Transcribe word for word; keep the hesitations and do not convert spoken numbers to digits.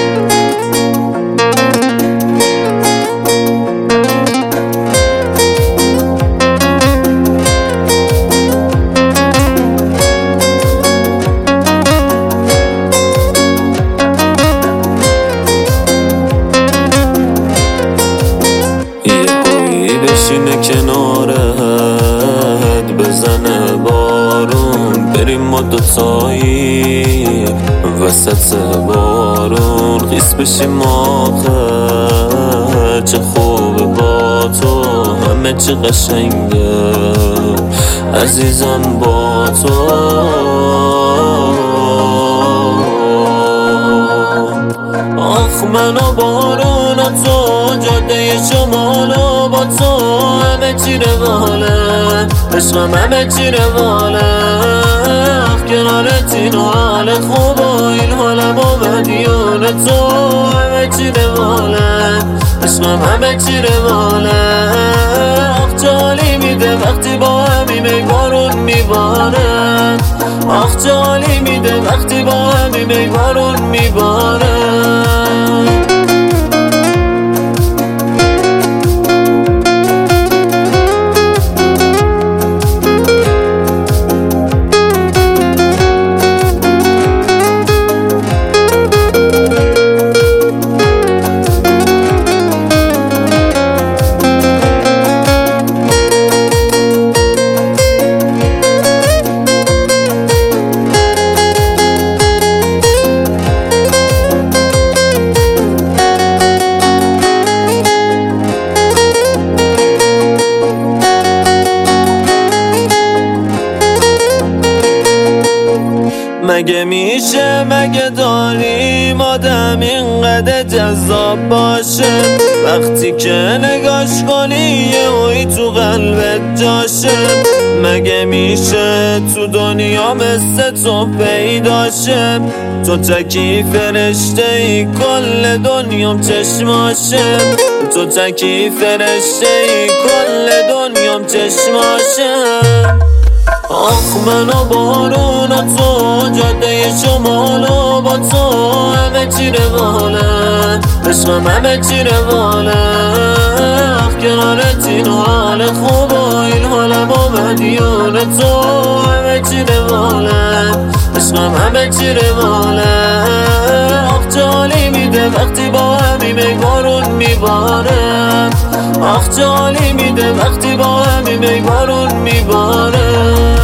بشینه کنارت بزنه بارون، بریم ما دوتایی وسط بارون خیس بشیم آخه چه خوبه با تو، همه چی قشنگه عزیزم با تو. آخ من و بارون و تو جاده شمال و با تو همه چی رواله، عشقم همه چی رواله. آخ کنارت این حال خوب و این حالم و مدیون تو همه چی رواله، عشقم همه چی رواله. آخ جالی میده وقتی با همیم ای بارون میباره، آخ جالی میده وقتی با همیم ای بارون میباره. مگه میشه مگه داریم آدم اینقدر جذاب باشه، وقتی که نگاش کنی یه اوی تو قلبت جاشه. مگه میشه تو دنیا مثل تو پیدا شه، تو تکی فرشته ای کل دنیام چشماشه، تو تکی فرشته ای کل دنیام چشماشه. آخ من و بارون و تو جاده شمال و با تو همه چی رواله، عشقم همه چی رواله. آخ کنارت این حال خوب و این حالم و مدیون تو همه چی رواله، عشقم همه چی رواله. آخ جالی میده وقتی با همیم ای بارون میباره، آخ جالی میده وقتی با همیم ای بارون میباره.